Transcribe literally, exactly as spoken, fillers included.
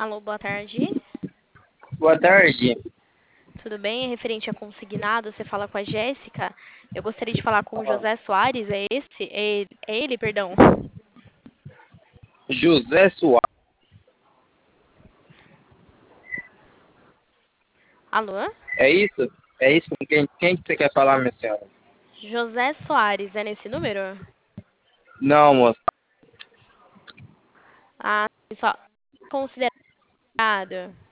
Alô, boa tarde. Boa tarde. Tudo bem? É referente a consignado, você fala com a Jéssica. Eu gostaria de falar com o José Soares, é esse? É ele, é ele, perdão. José Soares. Alô? É isso? É isso com quem, quem que você quer falar, minha senhora? José Soares, é nesse número? Não, moça. Ah, só considerado.